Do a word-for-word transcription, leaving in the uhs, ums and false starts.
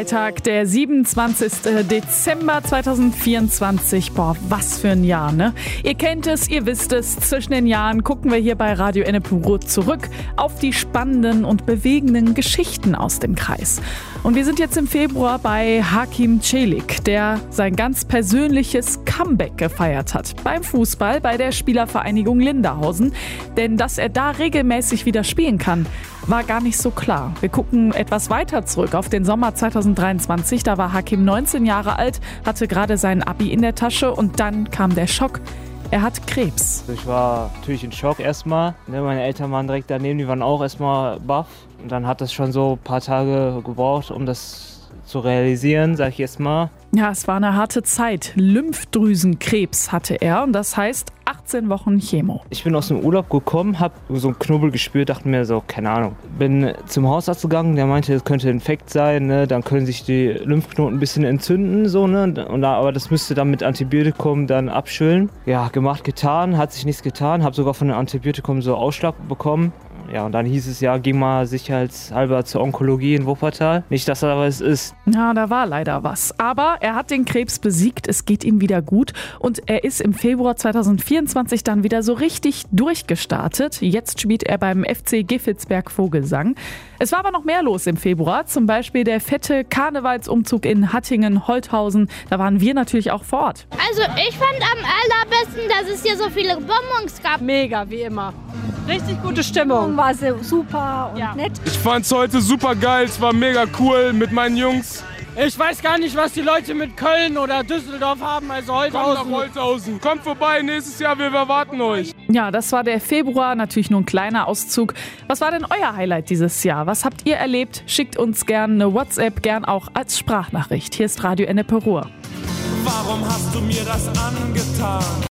Freitag, der siebenundzwanzigster Dezember zweitausendvierundzwanzig. Boah, was für ein Jahr, ne? Ihr kennt es, ihr wisst es. Zwischen den Jahren gucken wir hier bei Radio Ennepe zurück auf die spannenden und bewegenden Geschichten aus dem Kreis. Und wir sind jetzt im Februar bei Hakim Celik, der sein ganz persönliches Comeback gefeiert hat. Beim Fußball, bei der Spielervereinigung Linderhausen. Denn dass er da regelmäßig wieder spielen kann, war gar nicht so klar. Wir gucken etwas weiter zurück auf den Sommer zweitausenddreiundzwanzig. Da war Hakim neunzehn Jahre alt, hatte gerade sein Abi in der Tasche und dann kam der Schock. Er hat Krebs. Ich war natürlich in Schock erstmal. Meine Eltern waren direkt daneben, die waren auch erstmal baff. Und dann hat es schon so ein paar Tage gebraucht, um das zu realisieren, sag ich jetzt mal. Ja, es war eine harte Zeit. Lymphdrüsenkrebs hatte er und das heißt achtzehn Wochen Chemo. Ich bin aus dem Urlaub gekommen, habe so einen Knubbel gespürt, dachte mir so, keine Ahnung. Bin zum Hausarzt gegangen, der meinte, es könnte Infekt sein, ne? Dann können sich die Lymphknoten ein bisschen entzünden, so, ne? Und da, aber das müsste dann mit Antibiotikum dann abschüllen. Ja, gemacht, getan, hat sich nichts getan, habe sogar von dem Antibiotikum so Ausschlag bekommen. Ja, und dann hieß es ja, ging mal sicherheitshalber zur Onkologie in Wuppertal. Nicht, dass da was ist. Ja, da war leider was. Aber er hat den Krebs besiegt, es geht ihm wieder gut. Und er ist im Februar zweitausendvierundzwanzig dann wieder so richtig durchgestartet. Jetzt spielt er beim F C Giffelsberg-Vogelsang. Es war aber noch mehr los im Februar. Zum Beispiel der fette Karnevalsumzug in Hattingen-Holthausen. Da waren wir natürlich auch vor Ort. Also ich fand am allerbesten, dass es hier so viele Bonbons gab. Mega, wie immer. Richtig gute Stimmung. War so super und ja. nett. Ich fand's heute super geil, es war mega cool mit meinen Jungs. Ich weiß gar nicht, was die Leute mit Köln oder Düsseldorf haben, also Holthausen. Kommt nach Holthausen, kommt vorbei, nächstes Jahr, wir erwarten euch. Ja, das war der Februar, natürlich nur ein kleiner Auszug. Was war denn euer Highlight dieses Jahr? Was habt ihr erlebt? Schickt uns gerne eine WhatsApp, gern auch als Sprachnachricht. Hier ist Radio Ennepe Ruhr. Warum hast du mir das angetan?